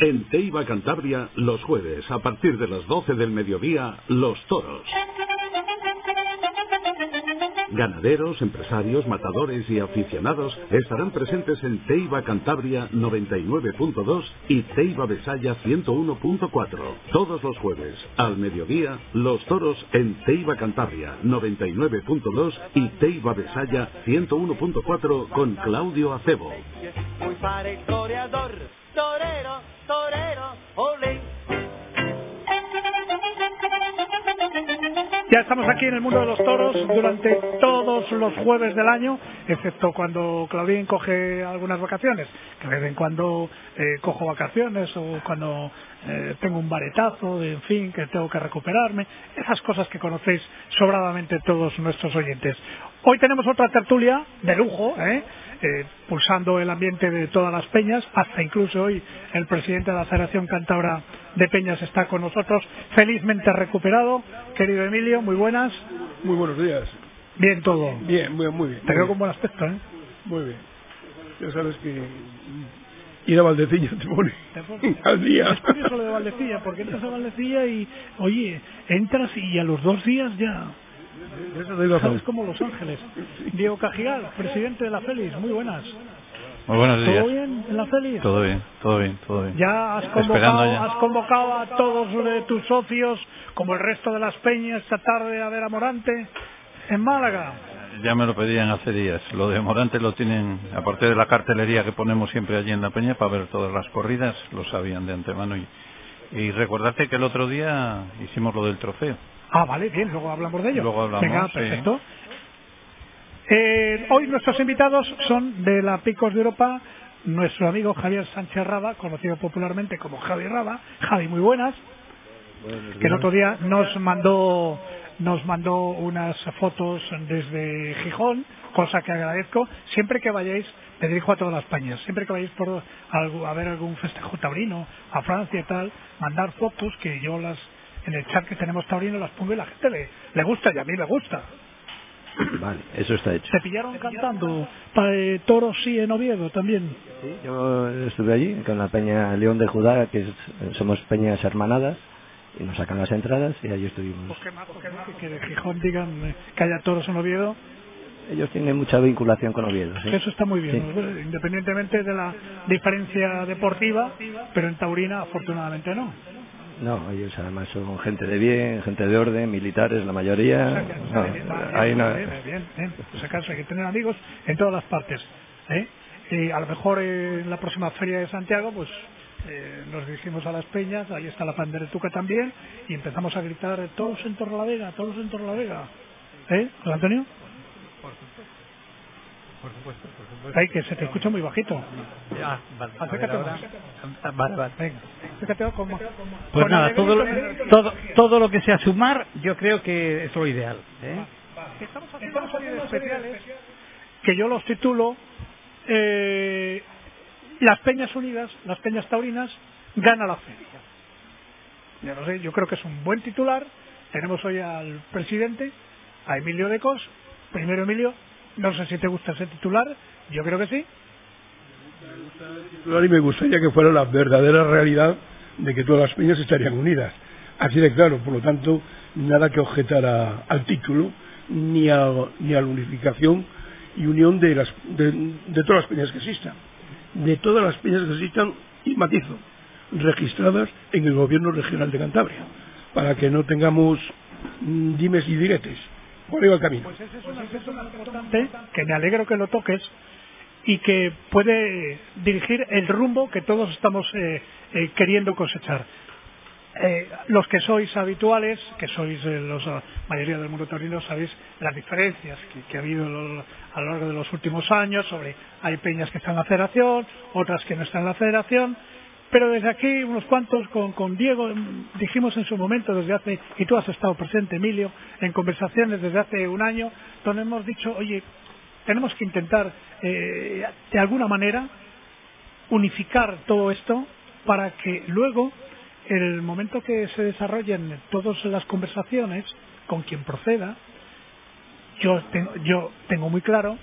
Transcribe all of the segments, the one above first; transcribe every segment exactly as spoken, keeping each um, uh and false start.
En Teiba Cantabria, los jueves, a partir de las doce del mediodía, Los Toros. Ganaderos, empresarios, matadores y aficionados estarán presentes en Teiba Cantabria noventa y nueve punto dos y Teiba Besaya ciento uno punto cuatro. Todos los jueves, al mediodía, Los Toros en Teiba Cantabria noventa y nueve punto dos y Teiba Besaya ciento uno punto cuatro con Claudio Acebo. Muy para el toreador, torero, torero, olé. Ya estamos aquí en el mundo de los toros durante todos los jueves del año, excepto cuando Claudín coge algunas vacaciones, que de vez en cuando eh, cojo vacaciones o cuando eh, tengo un varetazo, en fin, que tengo que recuperarme, esas cosas que conocéis sobradamente todos nuestros oyentes. Hoy tenemos otra tertulia de lujo, ¿eh? Eh, pulsando el ambiente de todas las peñas, hasta incluso hoy el presidente de la Federación Cántabra de Peñas está con nosotros, felizmente recuperado. Querido Emilio, muy buenas. Muy buenos días. Bien todo. Bien, muy, muy bien. Te veo con buen aspecto, ¿eh? Muy bien. Ya sabes que ir a Valdecilla te pone al día. Es curioso lo de Valdecilla, porque entras a Valdecilla y, oye, entras y a los dos días ya... Eso te digo, ¿sabes? Como Los Ángeles. Diego Cajigal, presidente de la Félix, muy buenas. Muy buenos días. ¿Todo bien en la Félix? Todo bien, todo bien, todo bien. Ya has convocado, ya. has convocado a todos de tus socios, como el resto de las peñas, esta tarde a ver a Morante en Málaga. Ya me lo pedían hace días. Lo de Morante lo tienen, aparte de la cartelería que ponemos siempre allí en la peña para ver todas las corridas, lo sabían de antemano. Y, y recordarte que el otro día hicimos lo del trofeo. Ah, vale, bien, luego hablamos de ello. Luego hablamos, Venga, sí. perfecto. Eh, hoy nuestros invitados son de la Picos de Europa, nuestro amigo Javier Sánchez Raba, conocido popularmente como Javi Raba. Javi, muy buenas. Buenos Que el otro día nos mandó nos mandó unas fotos desde Gijón, cosa que agradezco. Siempre que vayáis, te dirijo a todas las peñas, siempre que vayáis por algo, a ver algún festejo taurino, a Francia y tal, mandar fotos que yo las en el chat que tenemos taurino las pongo y la gente le, le gusta y a mí me gusta. Vale, eso está hecho. ¿Te pillaron cantando eh, toros sí en Oviedo también? Sí, yo estuve allí con la peña León de Judá, que es, somos peñas hermanadas, y nos sacan las entradas y allí estuvimos. Pues qué más, pues qué más, que de Gijón digan eh, que haya toros en Oviedo. Ellos tienen mucha vinculación con Oviedo, ¿sí? Eso está muy bien, Sí. ¿no? Independientemente de la diferencia deportiva, pero en taurina afortunadamente no. No, ellos además son gente de bien, gente de orden, militares, la mayoría. O sea, que, No, bien, ahí no. bien, bien, bien. Pues acaso hay que tener amigos en todas las partes, ¿eh? Y a lo mejor en la próxima feria de Santiago, pues eh, nos dirigimos a las peñas, ahí está la panderetuca también, y empezamos a gritar todos en Torrelavega, todos en Torrelavega, ¿eh? José Antonio. Por supuesto, por supuesto. Ay, que se te escucha muy bajito. Ah, vale. Acércate ahora. más. Vale, vale. Venga, acércate con más. Pues Con nada, el todo lo, grito- todo, todo lo que sea sumar, yo creo que es lo ideal. ¿eh? Estamos haciendo una serie de especiales que yo los titulo eh, Las Peñas Unidas, las Peñas Taurinas, gana la feria. Yo no sé, yo creo que es un buen titular. Tenemos hoy al presidente, a Emilio Decos. Primero, Emilio, no sé si te gusta ese titular, yo creo que sí. Y me gustaría que fuera la verdadera realidad de que todas las peñas estarían unidas. Así de claro, por lo tanto, nada que objetar a, al título, ni a, ni a la unificación y unión de, las, de, de todas las peñas que existan. De todas las peñas que existan, y matizo, registradas en el gobierno regional de Cantabria, para que no tengamos mm, dimes y diretes. Por ahí va el camino. Pues ese es un aspecto muy importante, que me alegro que lo toques, y que puede dirigir el rumbo que todos estamos eh, eh, queriendo cosechar. Eh, los que sois habituales, que sois eh, los, la mayoría del mundo taurino, sabéis las diferencias que, que ha habido lo, a lo largo de los últimos años sobre hay peñas que están en la federación, otras que no están en la federación, pero desde aquí unos cuantos con, con Diego dijimos en su momento desde hace, y tú has estado presente, Emilio, en conversaciones desde hace un año, donde hemos dicho, oye, tenemos que intentar eh, de alguna manera unificar todo esto para que luego, en el momento que se desarrollen todas las conversaciones con quien proceda, yo tengo, yo tengo muy claro,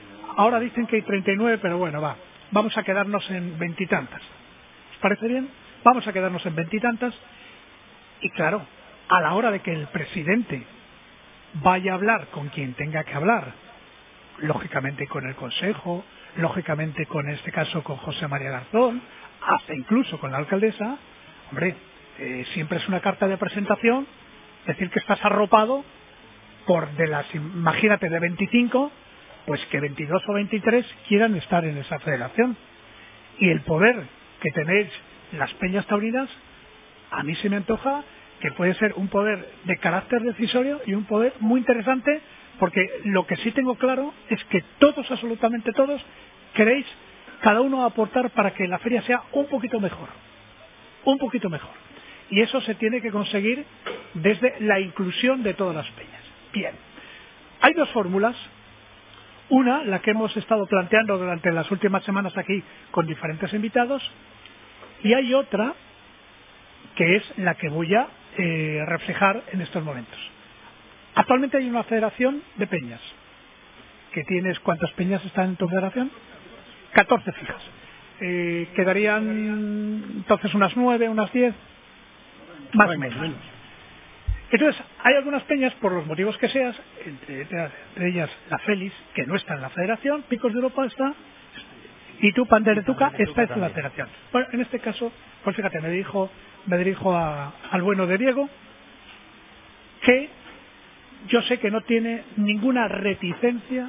ahora dicen que hay treinta y nueve, pero bueno, va, vamos a quedarnos en veintitantas. ¿Os parece bien? vamos a quedarnos en veintitantas. Y claro, a la hora de que el presidente vaya a hablar con quien tenga que hablar, lógicamente con el Consejo, lógicamente con en este caso con José María Garzón, hasta incluso con la alcaldesa, hombre, eh, siempre es una carta de presentación, decir que estás arropado por de las, imagínate, de veinticinco, pues que veintidós o veintitrés quieran estar en esa federación. Y el poder que tenéis las peñas taurinas, a mí se me antoja que puede ser un poder de carácter decisorio y un poder muy interesante, porque lo que sí tengo claro es que todos, absolutamente todos, queréis cada uno aportar para que la feria sea un poquito mejor, un poquito mejor. Y eso se tiene que conseguir desde la inclusión de todas las peñas. Bien, hay dos fórmulas. Una, la que hemos estado planteando durante las últimas semanas aquí con diferentes invitados, y hay otra que es la que voy a eh, reflejar en estos momentos. Actualmente hay una federación de peñas. ¿Que tienes cuántas peñas están en tu federación? catorce fijas. Eh, quedarían entonces unas nueve, unas diez, más o menos. Entonces, hay algunas peñas, por los motivos que seas, entre, entre ellas la Félix, que no está en la federación, Picos de Europa está, y tú, Panderetuca, está en la federación. Bueno, en este caso, pues fíjate, me dirijo, me dirijo a, al bueno de Diego, que yo sé que no tiene ninguna reticencia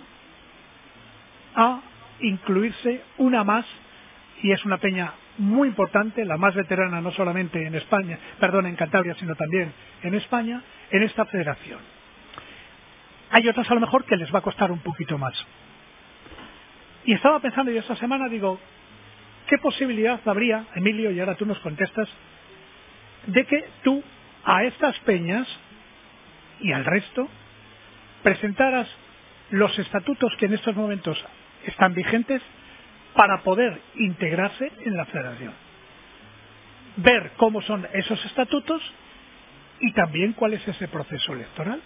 a incluirse una más, y es una peña muy importante, la más veterana no solamente en España, perdón, en Cantabria, sino también en España, en esta federación. Hay otras a lo mejor que les va a costar un poquito más. Y estaba pensando yo esta semana, digo, ¿qué posibilidad habría, Emilio, y ahora tú nos contestas, de que tú a estas peñas y al resto presentaras los estatutos que en estos momentos están vigentes para poder integrarse en la federación? Ver cómo son esos estatutos y también cuál es ese proceso electoral.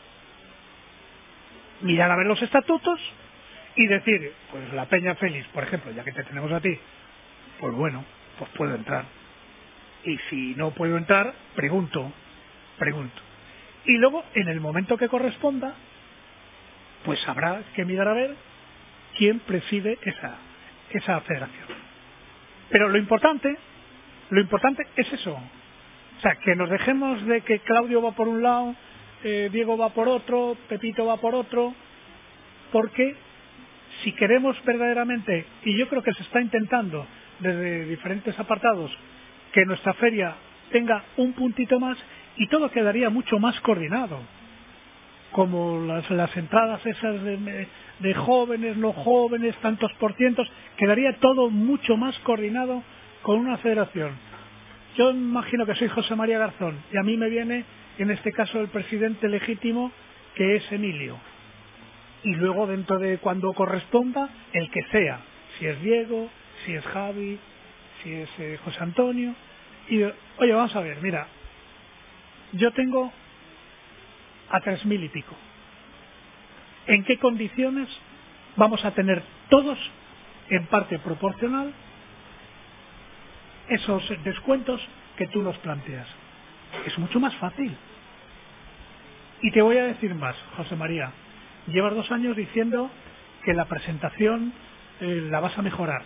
Mirar a ver los estatutos y decir, pues la Peña Félix, por ejemplo, ya que te tenemos a ti, pues bueno, pues puedo entrar. Y si no puedo entrar, pregunto, pregunto. Y luego, en el momento que corresponda, pues habrá que mirar a ver quién preside esa, esa federación. Pero lo importante, lo importante es eso. O sea, que nos dejemos de que Claudio va por un lado, eh, Diego va por otro, Pepito va por otro, porque si queremos verdaderamente, y yo creo que se está intentando desde diferentes apartados, que nuestra feria tenga un puntito más y todo quedaría mucho más coordinado, como las, las entradas esas de, de jóvenes, no jóvenes, tantos por cientos, quedaría todo mucho más coordinado con una federación. Yo imagino que soy José María Garzón y a mí me viene en este caso el presidente legítimo, que es Emilio, y luego dentro de cuando corresponda el que sea, si es Diego, si es Javi, si es eh, José Antonio. Y oye, vamos a ver, mira, yo tengo a tres mil y pico. ¿En qué condiciones vamos a tener todos, en parte proporcional, esos descuentos que tú nos planteas? Es mucho más fácil. Y te voy a decir más, José María. Llevas dos años diciendo que la presentación eh, la vas a mejorar.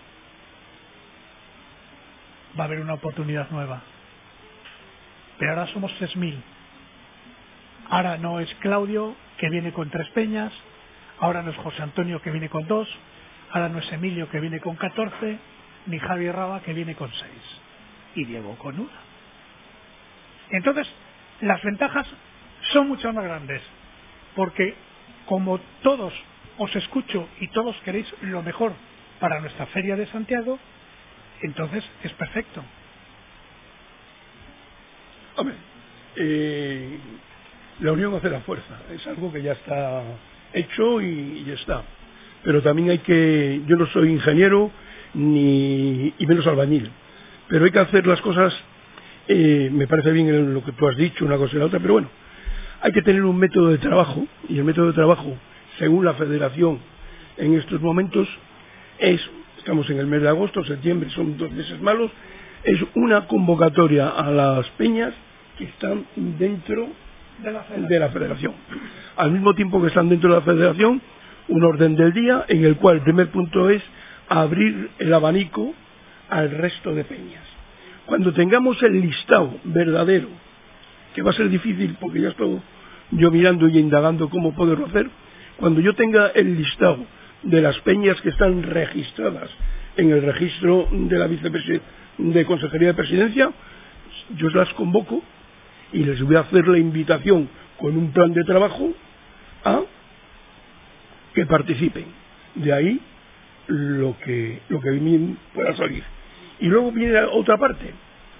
Va a haber una oportunidad nueva. Pero ahora somos tres mil. Ahora no es Claudio, que viene con tres peñas. Ahora no es José Antonio, que viene con dos. Ahora no es Emilio, que viene con catorce. Ni Javi Raba, que viene con seis. Y Diego con una. Entonces, las ventajas son mucho más grandes. Porque como todos os escucho y todos queréis lo mejor para nuestra Feria de Santiago, entonces es perfecto. Hombre, eh, la unión hace la fuerza. Es algo que ya está hecho y ya está. Pero también hay que... Yo no soy ingeniero ni y menos albañil. Pero hay que hacer las cosas... Eh, me parece bien lo que tú has dicho, una cosa y la otra, pero bueno, hay que tener un método de trabajo, y el método de trabajo, según la federación, en estos momentos, es, estamos en el mes de agosto, septiembre, son dos meses malos, es una convocatoria a las peñas que están dentro de la federación. de la federación. Al mismo tiempo que están dentro de la federación, un orden del día en el cual el primer punto es abrir el abanico al resto de peñas. Cuando tengamos el listado verdadero, que va a ser difícil porque ya estoy yo mirando y indagando cómo poderlo hacer, cuando yo tenga el listado de las peñas que están registradas en el registro de la vicepresidencia de Consejería de Presidencia, yo las convoco y les voy a hacer la invitación con un plan de trabajo a que participen. De ahí lo que lo que bien pueda salir. Y luego viene otra parte.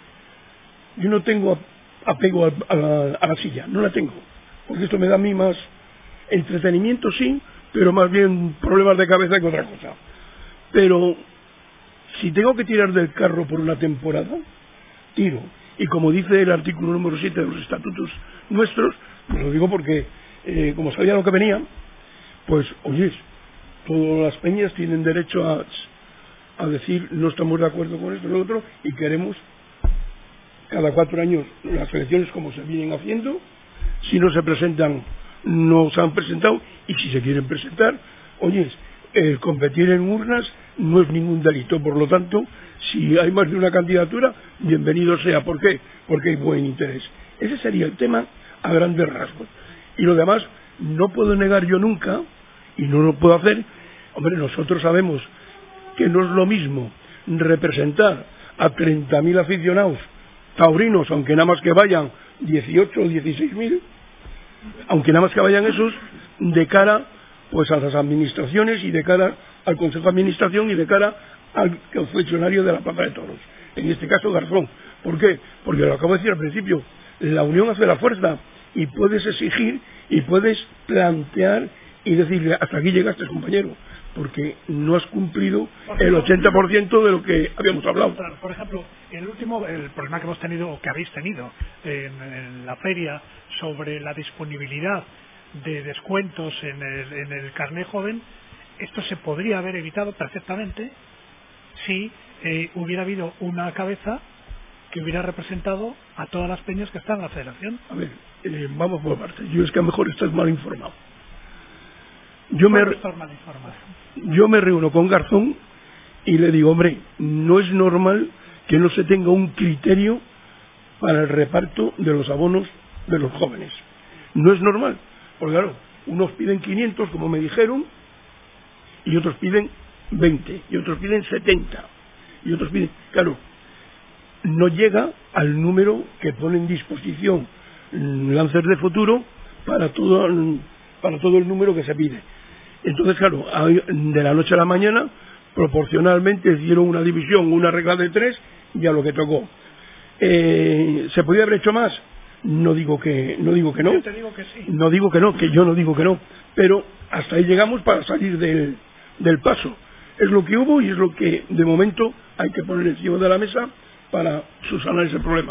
Yo no tengo apego a, a, la, a la silla, no la tengo, porque esto me da a mí más entretenimiento, sí, pero más bien problemas de cabeza que otra cosa. Pero si tengo que tirar del carro por una temporada, tiro. Y como dice el artículo número siete de los estatutos nuestros, pues lo digo porque, eh, como sabía lo que venía, pues, oyes, todas las peñas tienen derecho a, a decir no estamos de acuerdo con esto y lo otro, y queremos cada cuatro años las elecciones como se vienen haciendo. Si no se presentan, no se han presentado, y si se quieren presentar, oyes, el competir en urnas no es ningún delito. Por lo tanto, si hay más de una candidatura, bienvenido sea. ¿Por qué? Porque hay buen interés. Ese sería el tema a grandes rasgos. Y lo demás, no puedo negar yo nunca, y no lo puedo hacer. Hombre, nosotros sabemos que no es lo mismo representar a treinta mil aficionados taurinos, aunque nada más que vayan dieciocho o dieciséis mil, aunque nada más que vayan esos, de cara pues a las administraciones y de cara al Consejo de Administración y de cara al funcionario de la Plaza de Toros, en este caso Garzón. ¿Por qué? Porque lo acabo de decir al principio, la unión hace la fuerza, y puedes exigir y puedes plantear y decirle hasta aquí llegaste, compañero, porque no has cumplido el ochenta por ciento de lo que habíamos hablado. Por ejemplo, el último, el problema que hemos tenido, o que habéis tenido en, en la feria, sobre la disponibilidad de descuentos en el, en el carné joven, esto se podría haber evitado perfectamente si eh, hubiera habido una cabeza que hubiera representado a todas las peñas que están en la federación. A ver, eh, vamos por partes. Yo es que a lo mejor estás mal informado. Yo me, mal informado. yo me reúno con Garzón y le digo, hombre, no es normal que no se tenga un criterio para el reparto de los abonos de los jóvenes. No es normal. Porque claro, unos piden quinientos, como me dijeron, y otros piden veinte, y otros piden setenta, y otros piden... Claro, no llega al número que pone en disposición Lancer de Futuro para todo, para todo el número que se pide. Entonces, claro, de la noche a la mañana, proporcionalmente hicieron una división, una regla de tres, y a lo que tocó. Eh, ¿Se podía haber hecho más? No digo que no digo que no. Yo te digo que sí. No digo que no, que yo no digo que no, pero hasta ahí llegamos para salir del, del paso. Es lo que hubo y es lo que de momento hay que poner encima de la mesa para subsanar ese problema.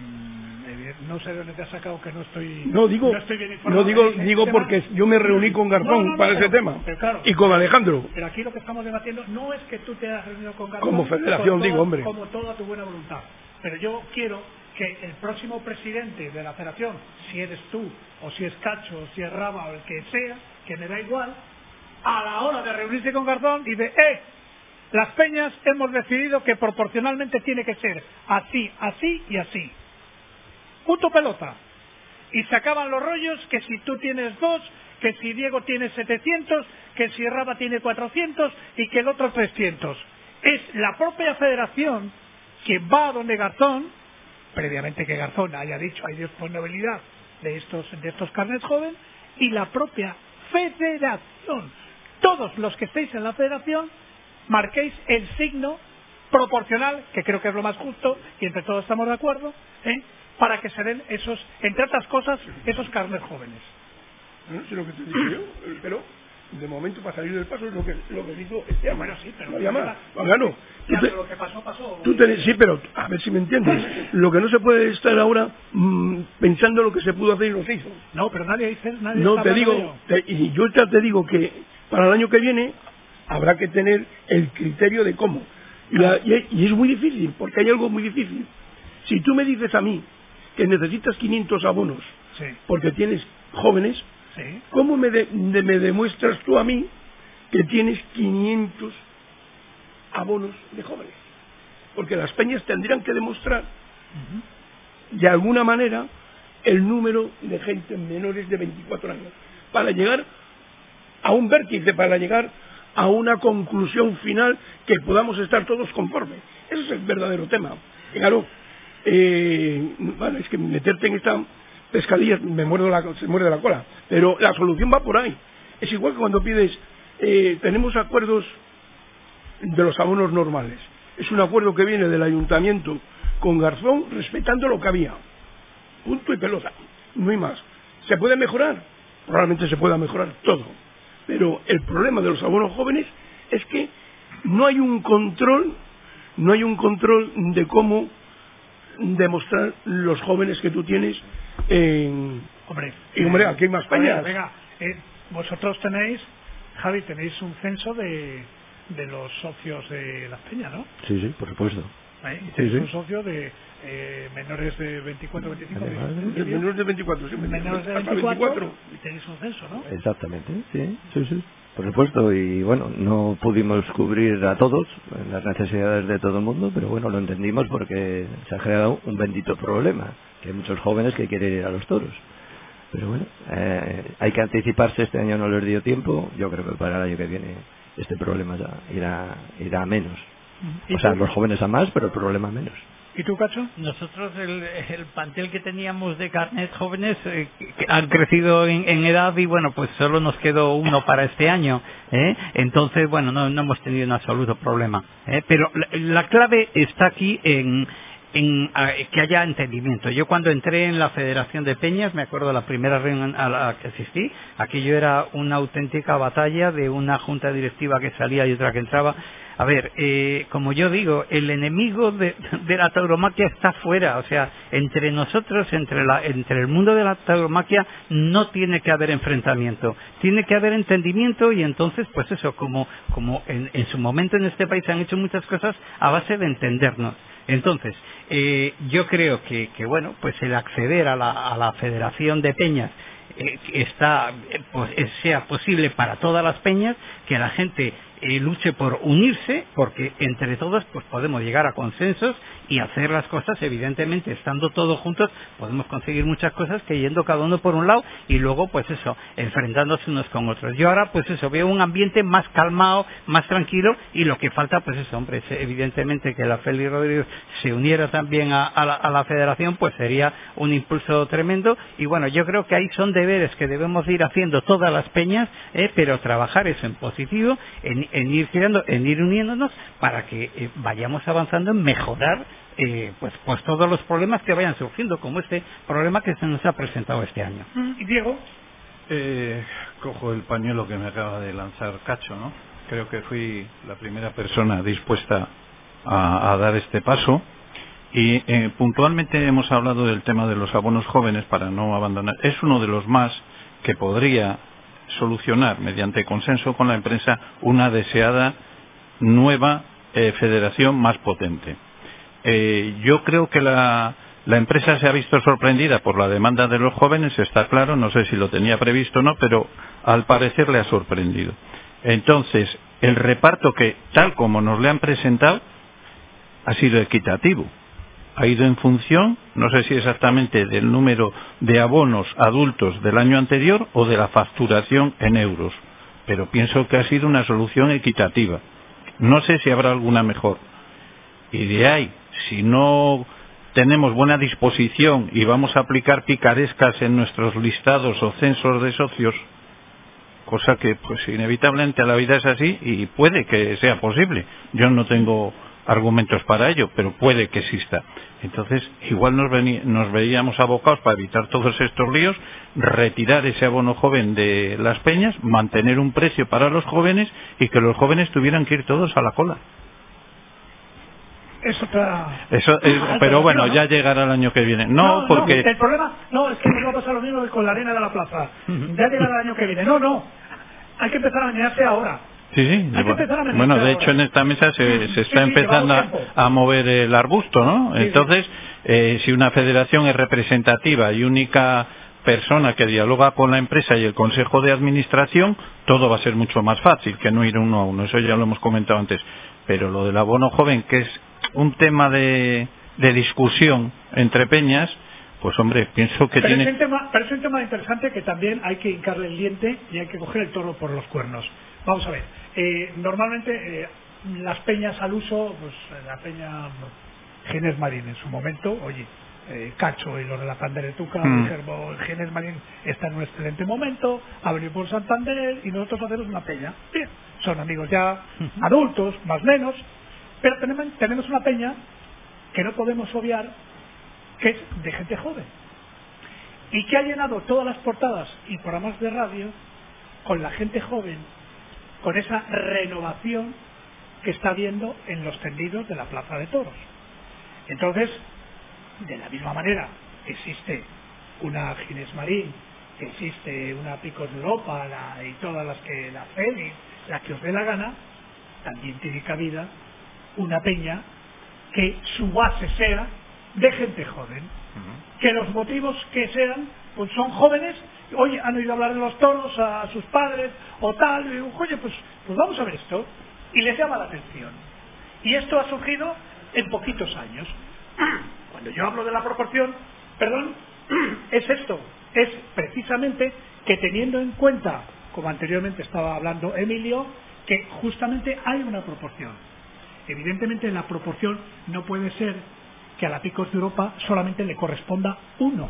No sé de dónde te has sacado que no estoy... No digo, no, estoy bien informado no digo, en digo tema. Porque yo me reuní con Garzón no, no, no, para pero, ese tema, claro, y con Alejandro. Pero aquí lo que estamos debatiendo no es que tú te hayas reunido con Garzón... Como federación, toda, digo, hombre. Como toda tu buena voluntad. Pero yo quiero que el próximo presidente de la federación, si eres tú, o si es Cacho, o si es Raba, o el que sea, que me da igual, a la hora de reunirse con Garzón, dice, ¡eh! Las peñas hemos decidido que proporcionalmente tiene que ser así, así y así. Punto pelota. Y se acaban los rollos que si tú tienes dos, que si Diego tiene setecientos, que si Raba tiene cuatrocientos y que el otro trescientos. Es la propia federación que va a donde Garzón, previamente que Garzón haya dicho hay disponibilidad de estos, de estos carnets jóvenes, y la propia federación. Todos los que estéis en la federación marquéis el signo proporcional, que creo que es lo más justo y entre todos estamos de acuerdo, ¿eh? Para que se den esos, entre otras cosas, esos carnets jóvenes. No sé lo que te digo yo, pero de momento para salir del paso es lo que lo que hizo este año. Bueno, sí, pero no había más. Bueno, Ya, pero lo que pasó, pasó. Tú te, sí, pero a ver si me entiendes. Lo que no se puede estar ahora mmm, pensando lo que se pudo hacer y no se hizo. No, pero nadie dice, nadie No, está te digo, ello. te, y yo ya te digo que para el año que viene habrá que tener el criterio de cómo. Y, a, y, y es muy difícil, porque hay algo muy difícil. Si tú me dices a mí que necesitas quinientos abonos sí. porque tienes jóvenes, sí. ¿cómo me, de, de, me demuestras tú a mí que tienes quinientos abonos de jóvenes? Porque las peñas tendrían que demostrar uh-huh. de alguna manera el número de gente menores de veinticuatro años para llegar a un vértice, para llegar a una conclusión final que podamos estar todos conformes. Ese es el verdadero tema. Claro, eh, bueno, es que meterte en esta pescadilla me muerdo la, se muerde la cola, pero la solución va por ahí. Es igual que cuando pides, eh, tenemos acuerdos de los abonos normales. Es un acuerdo que viene del ayuntamiento con Garzón respetando lo que había. Punto y pelota. No hay más. ¿Se puede mejorar? Probablemente se pueda mejorar todo. Pero el problema de los abonos jóvenes es que no hay un control, no hay un control de cómo demostrar los jóvenes que tú tienes en... Hombre, y hombre, aquí hay más peñas. Venga, eh, vosotros tenéis, Javi, tenéis un censo de, de los socios de las peñas, ¿no? Sí, sí, por supuesto. ¿Eh? Y sí, tenéis sí. un socio de eh, menores de veinticuatro, veinticinco, de menores de veinticuatro, sí, menores de hasta veinticuatro, veinticuatro. Y tenéis un censo, ¿no? Exactamente, sí, sí, sí, por supuesto. Y bueno, no pudimos cubrir a todos las necesidades de todo el mundo, pero bueno, lo entendimos porque se ha creado un bendito problema, que hay muchos jóvenes que quieren ir a los toros. Pero bueno, eh, hay que anticiparse. Este año no les dio tiempo. Yo creo que para el año que viene este problema ya irá, irá a menos. O sea, los jóvenes a más, pero el problema a menos. ¿Y tú, Cacho? Nosotros el, el plantel que teníamos de carnet jóvenes eh, que han crecido en, en edad y bueno, pues solo nos quedó uno para este año, ¿eh? Entonces, bueno, no, no hemos tenido un absoluto problema, ¿eh? Pero la, la clave está aquí en, en a, que haya entendimiento. Yo cuando entré en la Federación de Peñas, me acuerdo de la primera reunión a la que asistí, aquello era una auténtica batalla de una junta directiva que salía y otra que entraba. A ver, eh, como yo digo, el enemigo de, de la tauromaquia está fuera, o sea, entre nosotros, entre, la, entre el mundo de la tauromaquia, no tiene que haber enfrentamiento, tiene que haber entendimiento y entonces, pues eso, como, como en, en su momento en este país se han hecho muchas cosas a base de entendernos. Entonces, eh, yo creo que, que, bueno, pues el acceder a la, a la Federación de Peñas eh, está, eh, pues, sea posible para todas las peñas, que la gente eh, luche por unirse, porque entre todos pues podemos llegar a consensos y hacer las cosas. Evidentemente, estando todos juntos podemos conseguir muchas cosas que yendo cada uno por un lado y luego pues eso, enfrentándose unos con otros. Yo ahora pues eso, veo un ambiente más calmado, más tranquilo, y lo que falta pues eso, hombre, es evidentemente que la Félix Rodríguez se uniera también a, a, la, a la federación, pues sería un impulso tremendo. Y bueno, yo creo que ahí son deberes que debemos ir haciendo todas las peñas, eh, pero trabajar eso en positivo, en, en ir creando, en ir uniéndonos para que eh, vayamos avanzando en mejorar eh, pues, pues todos los problemas que vayan surgiendo, como este problema que se nos ha presentado este año. ¿Y Diego? Eh, cojo el pañuelo que me acaba de lanzar Cacho, ¿no? Creo que fui la primera persona dispuesta a, a dar este paso. Y eh, puntualmente hemos hablado del tema de los abonos jóvenes para no abandonar. Es uno de los más que podría solucionar mediante consenso con la empresa una deseada nueva eh, federación más potente. Eh, yo creo que la, la empresa se ha visto sorprendida por la demanda de los jóvenes, está claro, no sé si lo tenía previsto o no, pero al parecer le ha sorprendido. Entonces, el reparto que, tal como nos le han presentado, ha sido equitativo. Ha ido en función, no sé si exactamente del número de abonos adultos del año anterior o de la facturación en euros, pero pienso que ha sido una solución equitativa. No sé si habrá alguna mejor. Y de ahí, si no tenemos buena disposición y vamos a aplicar picarescas en nuestros listados o censos de socios, cosa que pues inevitablemente la vida es así y puede que sea posible. Yo no tengo argumentos para ello, pero puede que exista. Entonces, igual nos, vení, nos veíamos abocados para evitar todos estos líos, retirar ese abono joven de las peñas, mantener un precio para los jóvenes y que los jóvenes tuvieran que ir todos a la cola. Es otra... Eso es, pero bueno, ya llegará el año que viene. No, no porque... No, el problema, no, es que nos va a pasar lo mismo que con la arena de la plaza. Ya llegará el año que viene. No, no. Hay que empezar a bañarse ahora. Sí, sí. Hay que empezar a Bueno, de ahora. hecho en esta mesa se, se está sí, sí, empezando a, a mover el arbusto, ¿no? Sí, Entonces, sí. Eh, si una federación es representativa y única persona que dialoga con la empresa y el consejo de administración, todo va a ser mucho más fácil que no ir uno a uno. Eso ya lo hemos comentado antes. Pero lo del abono joven, que es un tema de, de discusión entre peñas, pues hombre, pienso que pero tiene... Es un tema, pero es un tema interesante que también hay que hincarle el diente y hay que coger el toro por los cuernos. Vamos a ver, eh, normalmente eh, las peñas al uso, pues la peña Ginés Marín en su momento, oye, eh, Cacho y los de la Panderetuca Mm. dijeron, Ginés Marín está en un excelente momento, ha venido por Santander y nosotros hacemos una peña. Bien, son amigos ya adultos, más o menos, pero tenemos, tenemos una peña que no podemos obviar, que es de gente joven y que ha llenado todas las portadas y programas de radio con la gente joven, con esa renovación que está habiendo en los tendidos de la Plaza de Toros. Entonces, de la misma manera que existe una Ginés Marín, que existe una Picos de Europa la, y todas las que la Félix, la que os dé la gana, también tiene cabida una peña que su base sea de gente joven, uh-huh. que los motivos que sean, pues son jóvenes, oye, han oído hablar de los toros a sus padres o tal, y digo, oye, pues, pues vamos a ver esto, y les llama la atención. Y esto ha surgido en poquitos años. Cuando yo hablo de la proporción, perdón, es esto, es precisamente que teniendo en cuenta, como anteriormente estaba hablando Emilio, que justamente hay una proporción. Evidentemente la proporción no puede ser que a la Picos de Europa solamente le corresponda uno.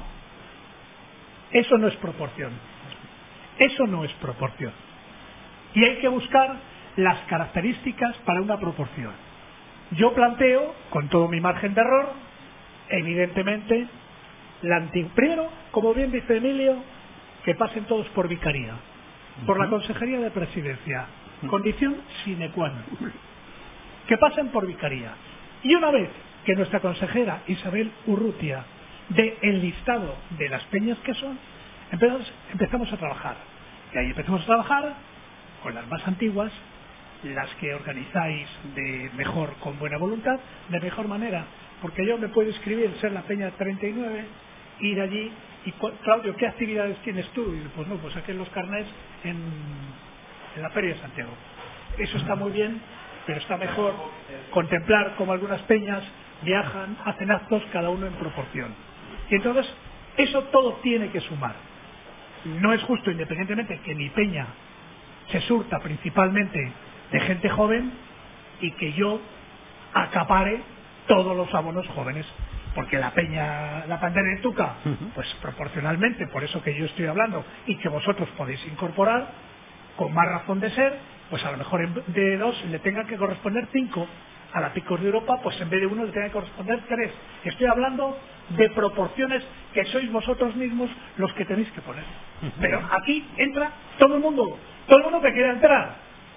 Eso no es proporción. Eso no es proporción. Y hay que buscar las características para una proporción. Yo planteo, con todo mi margen de error, evidentemente, la anti... primero, como bien dice Emilio, que pasen todos por vicaría, por la Consejería de Presidencia, condición sine qua non. Que pasen por vicaría. Y una vez que nuestra consejera Isabel Urrutia dé el listado de las peñas que son, empezamos, empezamos a trabajar. Y ahí empezamos a trabajar con las más antiguas, las que organizáis de mejor, con buena voluntad, de mejor manera. Porque yo me puedo escribir, ser la peña treinta y nueve, ir allí y, Claudio, ¿qué actividades tienes tú? Y pues no, pues aquí en los carnés en, en la Feria de Santiago. Eso está muy bien, pero está mejor contemplar cómo algunas peñas viajan, hacen actos, cada uno en proporción. Y entonces, eso todo tiene que sumar. No es justo, independientemente que mi peña se surta principalmente de gente joven y que yo acapare todos los abonos jóvenes, porque la peña, la Panderetuca, pues proporcionalmente, por eso que yo estoy hablando y que vosotros podéis incorporar, con más razón de ser, pues a lo mejor en vez de dos le tenga que corresponder cinco. A la Picos de Europa, pues en vez de uno le tenga que corresponder tres. Estoy hablando de proporciones que sois vosotros mismos los que tenéis que poner. Pero aquí entra todo el mundo, todo el mundo que quiera entrar.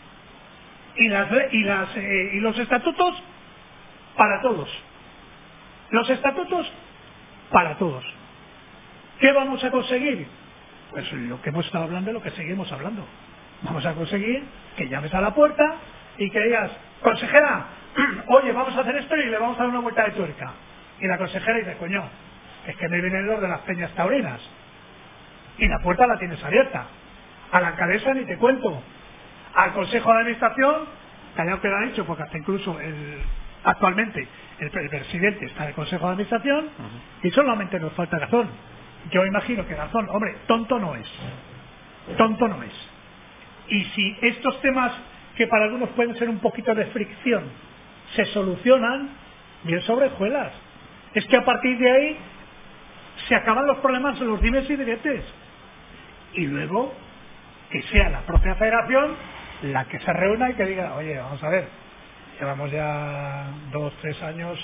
Y las y las eh, y los estatutos para todos. Los estatutos para todos. ¿Qué vamos a conseguir? Pues lo que hemos estado hablando y lo que seguimos hablando. Vamos a conseguir que llames a la puerta y que digas, consejera, oye, vamos a hacer esto y le vamos a dar una vuelta de tuerca. Y la consejera dice, coño, es que me vienen los de las peñas taurinas. Y la puerta la tienes abierta. A la alcaldesa ni te cuento. Al consejo de administración, callado que lo ha dicho, porque hasta incluso el, actualmente el, el presidente está en el consejo de administración, uh-huh. y solamente nos falta razón. Yo imagino que razón, hombre, tonto no es. Tonto no es. Y si estos temas que para algunos pueden ser un poquito de fricción se solucionan, bien sobre hojuelas. Es que a partir de ahí se acaban los problemas en los dimes y diretes. Y luego que sea la propia federación la que se reúna y que diga, oye, vamos a ver, llevamos ya dos, tres años,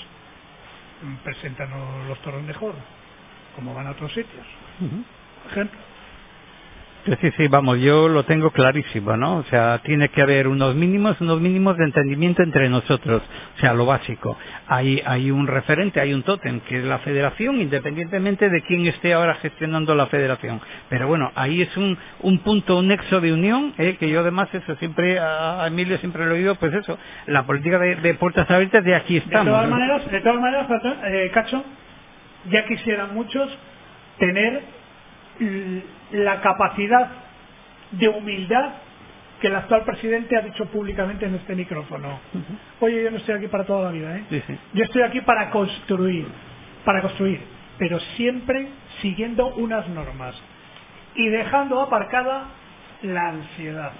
preséntanos los toros mejor, como van a otros sitios, uh-huh. por ejemplo. Sí, sí, sí, vamos, yo lo tengo clarísimo, ¿no? O sea, tiene que haber unos mínimos, unos mínimos de entendimiento entre nosotros, o sea, lo básico. Hay, hay un referente, hay un tótem, que es la federación, independientemente de quién esté ahora gestionando la federación. Pero bueno, ahí es un, un punto, un nexo de unión, ¿eh? Que yo además, eso siempre, a Emilio siempre lo he oído, pues eso, la política de, de puertas abiertas, de aquí estamos. De todas ¿no? maneras, de todas maneras, eh, Cacho, ya quisieran muchos tener la capacidad de humildad que el actual presidente ha dicho públicamente en este micrófono. Uh-huh. Oye, yo no estoy aquí para toda la vida, ¿eh? Sí, sí. Yo estoy aquí para construir, para construir, pero siempre siguiendo unas normas y dejando aparcada la ansiedad,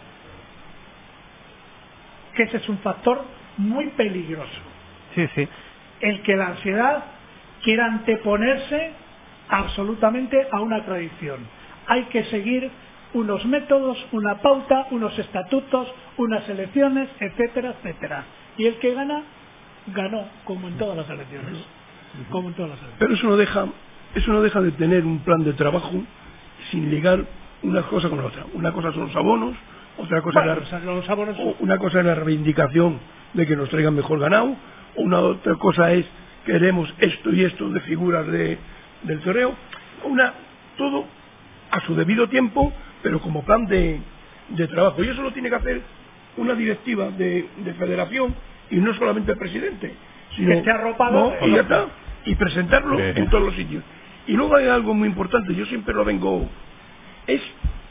que ese es un factor muy peligroso. Sí, sí. El que la ansiedad quiera anteponerse absolutamente a una tradición. Hay que seguir unos métodos, una pauta, unos estatutos, unas elecciones, etcétera, etcétera. Y el que gana, ganó, como en todas las elecciones. Como en todas las elecciones. Pero eso no deja, eso no deja de tener un plan de trabajo sin ligar una cosa con la otra. Una cosa son los abonos, otra cosa bueno, es la, los abonos... una cosa es la reivindicación de que nos traigan mejor ganado, una otra cosa es queremos esto y esto de figuras de del toreo, una todo a su debido tiempo, pero como plan de, de trabajo. Y eso lo tiene que hacer una directiva de, de federación y no solamente el presidente, sino que esté arropado, no, y, ya está, y presentarlo sí. en todos los sitios. Y luego hay algo muy importante, yo siempre lo vengo, es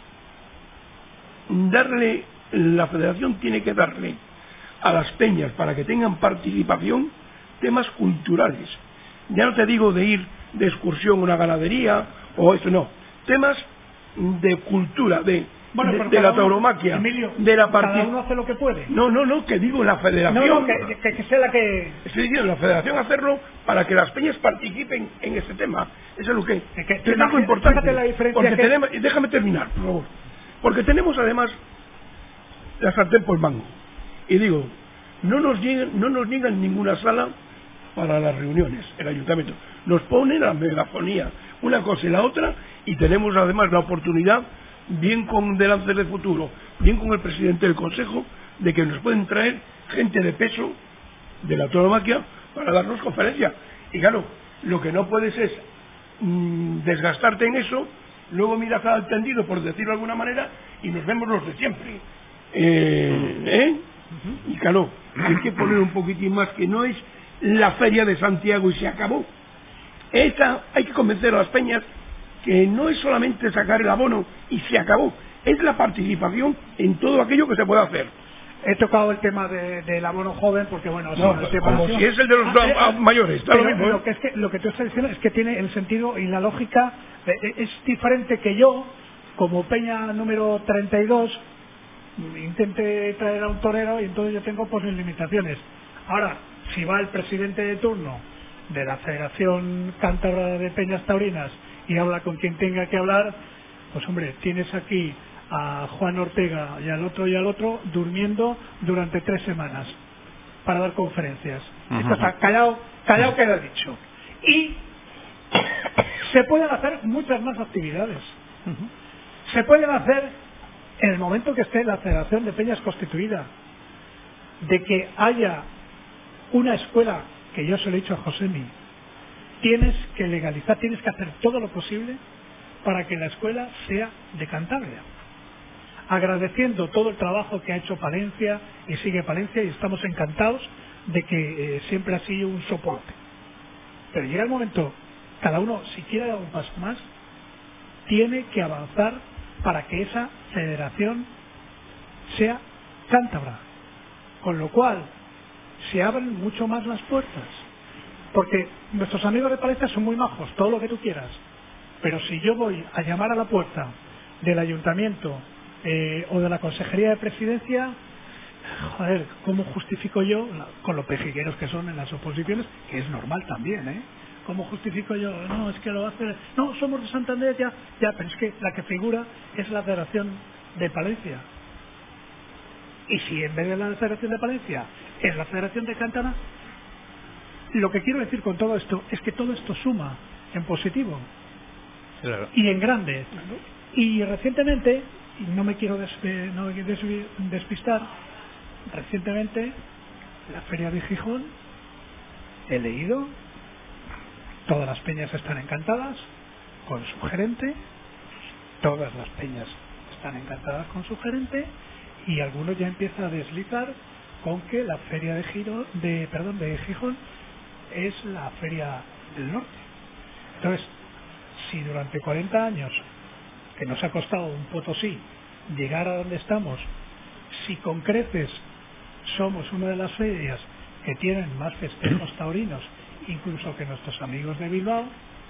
darle, la federación tiene que darle a las peñas, para que tengan participación, temas culturales. Ya no te digo de ir de excursión a una ganadería o eso, no, temas de cultura, de, bueno, de, de la tauromaquia, Emilio, de la cada participación. uno hace lo que puede. No, no, no, que digo la federación. No, no, que, que, que sea la que... Estoy diciendo la federación hacerlo para que las peñas participen en ese tema. Eso es lo que, que, que que es algo importante. La diferencia porque que... tenemos, déjame terminar, por favor. Porque tenemos además la sartén por el mango. Y digo, no nos niegan, no nos niegan ninguna sala para las reuniones, el ayuntamiento. Nos ponen la megafonía, una cosa y la otra, y tenemos además la oportunidad, bien con Delances de Futuro, bien con el presidente del Consejo, de que nos pueden traer gente de peso de la tauromaquia para darnos conferencias. Y claro, lo que no puedes es mmm, desgastarte en eso, luego miras al tendido, por decirlo de alguna manera, y nos vemos los de siempre. Eh, ¿eh? Y claro, hay que poner un poquitín más, que no es la feria de Santiago y se acabó. Esta, hay que convencer a las peñas que no es solamente sacar el abono y se acabó, es la participación en todo aquello que se puede hacer. He tocado el tema de, del abono joven porque bueno, no, el tema como si es el de los ah, eh, mayores, está lo mismo, ¿eh? Lo que es que lo que tú estás diciendo es que tiene el sentido y la lógica, eh, es diferente que yo, como peña número treinta y dos, intente traer a un torero y entonces yo tengo pues mis limitaciones. Ahora, si va el presidente de turno de la Federación Cántabra de Peñas Taurinas y habla con quien tenga que hablar, pues hombre, tienes aquí a Juan Ortega y al otro y al otro durmiendo durante tres semanas para dar conferencias. Uh-huh. Esto está callado, callado queda dicho. Y se pueden hacer muchas más actividades. Uh-huh. Se pueden hacer en el momento que esté la Federación de Peñas constituida, de que haya una escuela, que yo se lo he dicho a Josemi, tienes que legalizar, tienes que hacer todo lo posible para que la escuela sea de Cantabria, agradeciendo todo el trabajo que ha hecho Palencia y sigue Palencia, y estamos encantados de que eh, siempre ha sido un soporte. Pero llega el momento, cada uno, si quiere dar un paso más, tiene que avanzar para que esa federación sea cántabra, con lo cual se abren mucho más las puertas, porque nuestros amigos de Palencia son muy majos, todo lo que tú quieras, pero si yo voy a llamar a la puerta del ayuntamiento eh, o de la consejería de presidencia, joder, ¿cómo justifico yo, con lo pejigueros que son en las oposiciones, que es normal también, ¿eh? ¿Cómo justifico yo? No, es que lo hace... No, somos de Santander, ya, ya, pero es que la que figura es la Federación de Palencia. Y si en vez de la Federación de Palencia es la Federación de Cántabria, lo que quiero decir con todo esto es que todo esto suma en positivo. Claro. Y en grande. Y recientemente, y no me quiero des, no me quiero des, despistar, recientemente la Feria de Gijón, he leído, todas las peñas están encantadas con su gerente, todas las peñas están encantadas con su gerente, y algunos ya empiezan a deslizar con que la Feria de Giro, de perdón de Gijón es la Feria del Norte. Entonces, si durante cuarenta años, que nos ha costado un Potosí llegar a donde estamos, si con creces somos una de las ferias que tienen más festejos taurinos incluso que nuestros amigos de Bilbao,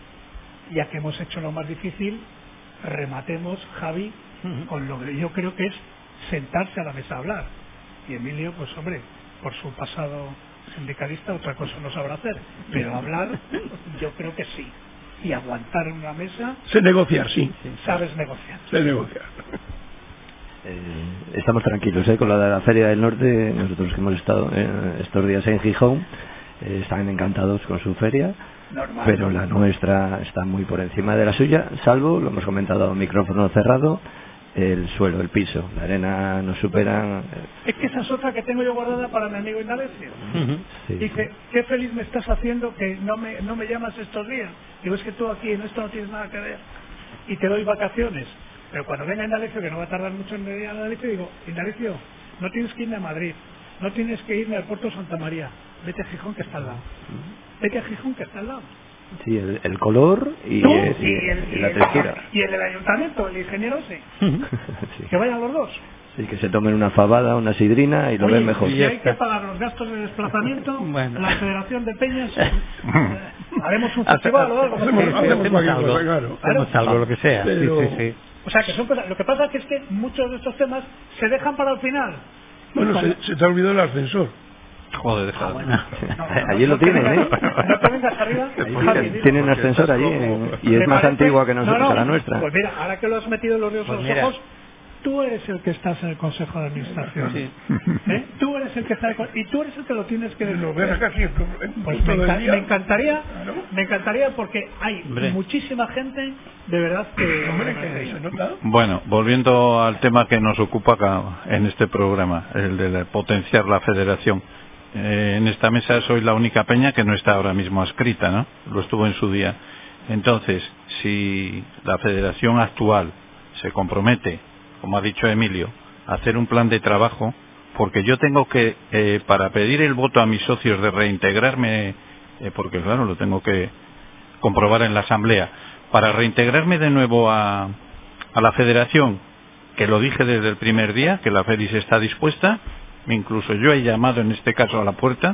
ya que hemos hecho lo más difícil, rematemos, Javi, uh-huh. con lo que yo creo que es sentarse a la mesa a hablar. Y Emilio, pues hombre, por su pasado sindicalista otra cosa no sabrá hacer, pero hablar yo creo que sí. Y aguantar en una mesa, sé negociar, sí, sabes negociar, sé negociar. Eh, estamos tranquilos ¿eh? Con la de la Feria del Norte. Nosotros que hemos estado eh, estos días en Gijón, eh, están encantados con su feria. Normal. Pero la nuestra está muy por encima de la suya, salvo, lo hemos comentado a micrófono cerrado, el suelo, el piso, la arena nos superan. Es que esa es otra que tengo yo guardada para mi amigo Indalecio. Uh-huh. Sí. Dice, qué feliz me estás haciendo que no me, no me llamas estos días. Digo, es que tú aquí en esto no tienes nada que ver y te doy vacaciones. Pero cuando venga Indalecio, que no va a tardar mucho en venir a Indalecio, digo, Indalecio, no tienes que irme a Madrid, no tienes que irme al puerto de Santa María, vete a Gijón que está al lado. Vete a Gijón que está al lado. Sí, el, el color y, ¿Tú? el, y, el, y y la el, textura. Y el del ayuntamiento, el ingeniero ese. Sí. Que vayan los dos. Sí, que se tomen una fabada, una sidrina y lo Oye, ven mejor. Si hay que pagar los gastos de desplazamiento, bueno. La Federación de Peñas, eh, haremos un festival o algo. Hacemos, hacemos, hacemos algo, claro. Hacemos algo, lo que sea. Pero... Sí, sí, sí. O sea, que son cosas. Lo que pasa es que muchos de estos temas se dejan para el final. Bueno, se, se te ha olvidado el ascensor. Joder, deja. Ah, bueno. no, no, allí no, lo tienen, ¿eh? No te vengas arriba. Tienen, tienen ascensor allí en, y es más antigua que nosotros, no, no, a la nuestra. Pues mira, ahora que lo has metido en los ríos pues a los ojos, tú eres el que estás en el Consejo de Administración. Sí. ¿Eh? Tú eres el que está en el, y tú eres el que lo tienes que lo ves casi pues me, enca me encantaría, ¿no? me encantaría porque hay Hombre. muchísima gente de verdad que, Hombre, que se nota. Bueno, volviendo al tema que nos ocupa acá en este programa, el de potenciar la federación. Eh, en esta mesa soy la única peña que no está ahora mismo adscrita, ¿no? Lo estuvo en su día. Entonces, si la federación actual se compromete, como ha dicho Emilio, a hacer un plan de trabajo, porque yo tengo que, eh, para pedir el voto a mis socios de reintegrarme, eh, porque claro, lo tengo que comprobar en la asamblea, para reintegrarme de nuevo a, a la federación, que lo dije desde el primer día, que la FEDIS está dispuesta, incluso yo he llamado en este caso a la puerta,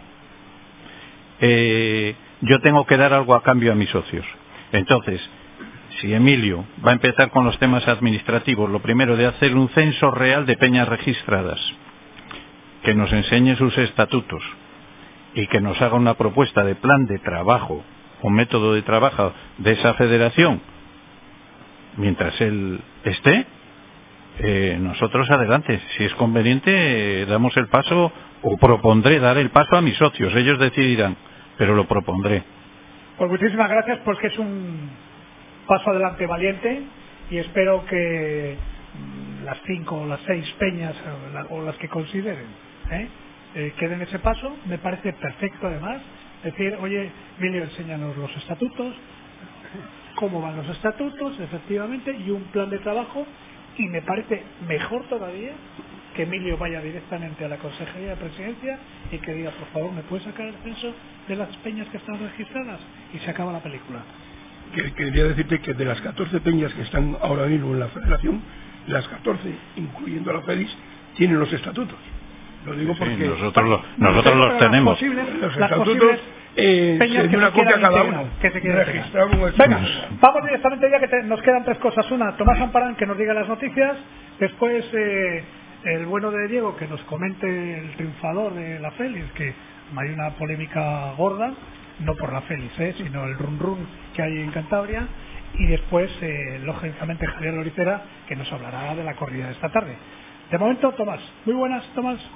eh, yo tengo que dar algo a cambio a mis socios. Entonces, si Emilio va a empezar con los temas administrativos, lo primero de hacer un censo real de peñas registradas, que nos enseñe sus estatutos y que nos haga una propuesta de plan de trabajo o método de trabajo de esa federación, mientras él esté, Eh, nosotros adelante, si es conveniente eh, damos el paso o propondré dar el paso a mis socios, ellos decidirán, pero lo propondré. Pues muchísimas gracias, porque es un paso adelante valiente y espero que las cinco o las seis peñas o, la, o las que consideren ¿eh? Eh, que den ese paso. Me parece perfecto además decir, oye, Emilio, enséñanos los estatutos, cómo van los estatutos efectivamente y un plan de trabajo. Y me parece mejor todavía que Emilio vaya directamente a la Consejería de Presidencia y que diga, por favor, ¿me puedes sacar el censo de las peñas que están registradas? Y se acaba la película. Que, quería decirte que de las catorce peñas que están ahora mismo en la Federación, las catorce, incluyendo a la FEDIS, tienen los estatutos. Lo digo sí, porque... nosotros, lo, nosotros los tenemos. Posibles, los las estatutos... Eh, peñas que una copia cada uno que se venga, vamos directamente ya que te, nos quedan tres cosas. Una, Tomás Amparán, que nos diga las noticias. Después eh, el bueno de Diego, que nos comente el triunfador de la Félix, que hay una polémica gorda, no por la Félix eh, sino el run run que hay en Cantabria. Y después eh, lógicamente Javier Loricera, que nos hablará de la corrida de esta tarde. De momento, Tomás. Muy buenas, Tomás.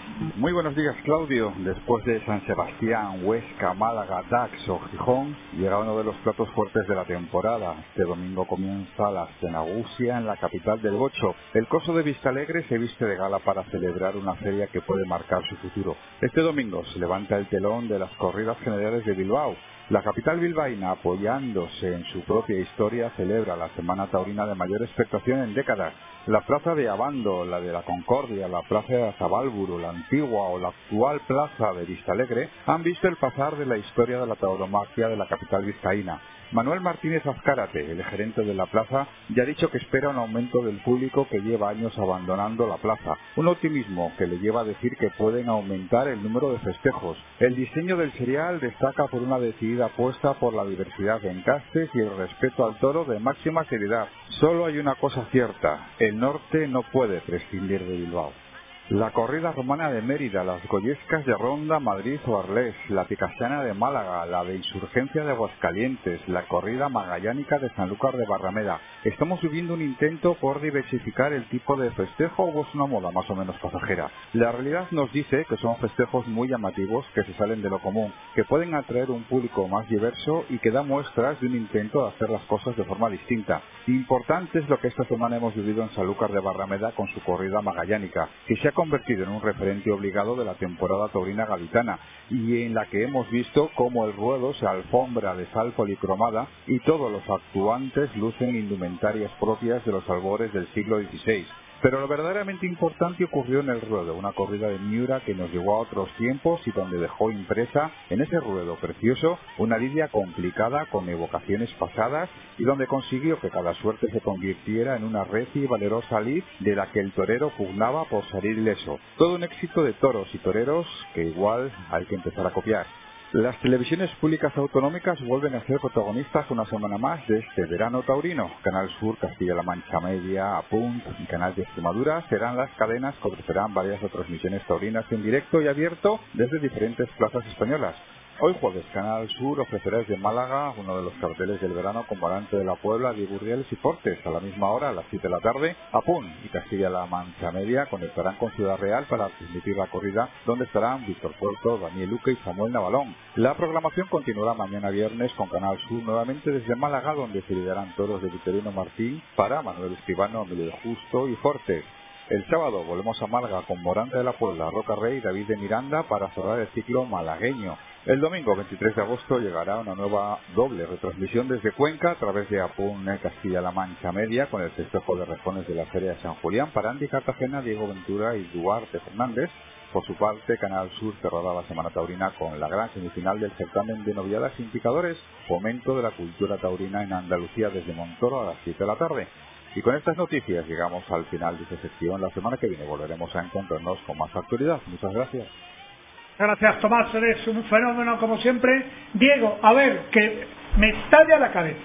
Muy buenos días, Claudio. Después de San Sebastián, Huesca, Málaga, Dax o Gijón, llega uno de los platos fuertes de la temporada. Este domingo comienza la Cenagusia en la capital del Gocho. El Coso de Vistalegre se viste de gala para celebrar una feria que puede marcar su futuro. Este domingo se levanta el telón de las corridas generales de Bilbao. La capital bilbaína, apoyándose en su propia historia, celebra la Semana Taurina de mayor expectación en décadas. La plaza de Abando, la de la Concordia, la plaza de Azabálburu, la antigua o la actual plaza de Vistalegre han visto el pasar de la historia de la tauromaquia de la capital vizcaína. Manuel Martínez Azcárate, el gerente de la plaza, ya ha dicho que espera un aumento del público que lleva años abandonando la plaza. Un optimismo que le lleva a decir que pueden aumentar el número de festejos. El diseño del serial destaca por una decidida apuesta por la diversidad de encastes y el respeto al toro de máxima seriedad. Solo hay una cosa cierta: el norte no puede prescindir de Bilbao. La corrida romana de Mérida, las goyescas de Ronda, Madrid o Arlés, la picasiana de Málaga, la de Insurgencia de Aguascalientes, la corrida magallánica de Sanlúcar de Barrameda. ¿Estamos viviendo un intento por diversificar el tipo de festejo o es una moda más o menos pasajera? La realidad nos dice que son festejos muy llamativos, que se salen de lo común, que pueden atraer un público más diverso y que da muestras de un intento de hacer las cosas de forma distinta. Importante es lo que esta semana hemos vivido en Sanlúcar de Barrameda con su corrida magallánica, que se ha convertido en un referente obligado de la temporada taurina gaditana y en la que hemos visto cómo el ruedo se alfombra de sal policromada y todos los actuantes lucen indumentarias propias de los albores del siglo dieciséis. Pero lo verdaderamente importante ocurrió en el ruedo, una corrida de Miura que nos llevó a otros tiempos y donde dejó impresa en ese ruedo precioso una lidia complicada con evocaciones pasadas y donde consiguió que cada suerte se convirtiera en una recia y valerosa lid de la que el torero pugnaba por salir ileso. Todo un éxito de toros y toreros que igual hay que empezar a copiar. Las televisiones públicas autonómicas vuelven a ser protagonistas una semana más de este verano taurino. Canal Sur, Castilla-La Mancha Media, Apunt y Canal de Extremadura serán las cadenas que ofrecerán varias retransmisiones taurinas en directo y abierto desde diferentes plazas españolas. Hoy jueves, Canal Sur ofrecerá desde Málaga uno de los carteles del verano con Morante de la Puebla, Digurrieles y Fortes. A la misma hora, a las siete de la tarde, Apun y Castilla-La Mancha Media conectarán con Ciudad Real para transmitir la corrida, donde estarán Víctor Puerto, Daniel Luque y Samuel Navalón. La programación continuará mañana viernes con Canal Sur nuevamente desde Málaga, donde se liderarán toros de Victorino Martín para Manuel Escribano, Emilio de Justo y Fortes. El sábado volvemos a Málaga con Morante de la Puebla, Roca Rey y David de Miranda para cerrar el ciclo malagueño. El domingo veintitrés de agosto llegará una nueva doble retransmisión desde Cuenca a través de Apun Castilla-La Mancha Media con el festejo de rejones de la Feria de San Julián para Andy Cartagena, Diego Ventura y Duarte Fernández. Por su parte, Canal Sur cerrará la Semana Taurina con la gran semifinal del certamen de noviadas y indicadores, fomento de la cultura taurina en Andalucía desde Montoro a las siete de la tarde. Y con estas noticias llegamos al final de esta sección. La semana que viene volveremos a encontrarnos con más actualidad. Muchas gracias. Gracias, Tomás, eres un fenómeno como siempre. Diego, a ver, que me estalla la cabeza.